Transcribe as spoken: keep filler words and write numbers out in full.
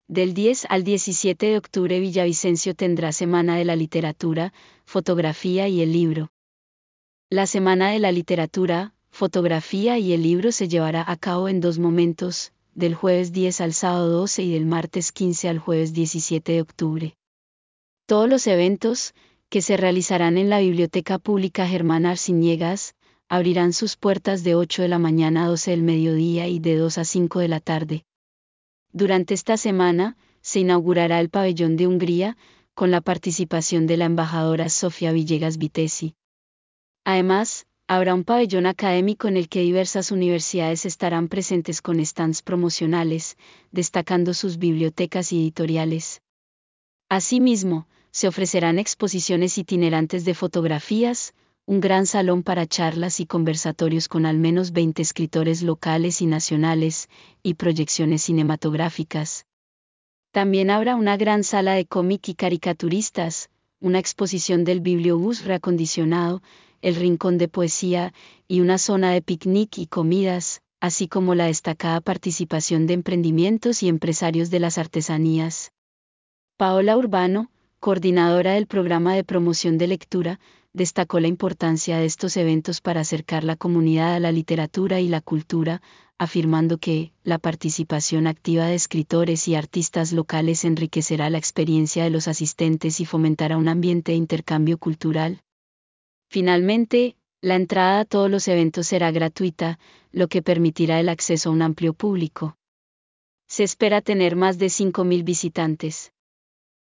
Del diez al diecisiete de octubre Villavicencio tendrá Semana de la Literatura, Fotografía y el Libro. La Semana de la Literatura, Fotografía y el Libro se llevará a cabo en dos momentos, del jueves diez al sábado doce y del martes quince al jueves diecisiete de octubre. Todos los eventos, que se realizarán en la Biblioteca Pública Germán Arciniegas, abrirán sus puertas de ocho de la mañana a doce del mediodía y de dos a cinco de la tarde. Durante esta semana, se inaugurará el Pabellón de Hungría, con la participación de la embajadora Sofía Villegas Vitesi. Además, habrá un pabellón académico en el que diversas universidades estarán presentes con stands promocionales, destacando sus bibliotecas y editoriales. Asimismo, se ofrecerán exposiciones itinerantes de fotografías, un gran salón para charlas y conversatorios con al menos veinte escritores locales y nacionales, y proyecciones cinematográficas. También habrá una gran sala de cómic y caricaturistas, una exposición del bibliobús reacondicionado, el rincón de poesía, y una zona de picnic y comidas, así como la destacada participación de emprendimientos y empresarios de las artesanías. Paola Urbano, coordinadora del programa de promoción de lectura, destacó la importancia de estos eventos para acercar la comunidad a la literatura y la cultura, afirmando que la participación activa de escritores y artistas locales enriquecerá la experiencia de los asistentes y fomentará un ambiente de intercambio cultural. Finalmente, la entrada a todos los eventos será gratuita, lo que permitirá el acceso a un amplio público. Se espera tener más de cinco mil visitantes.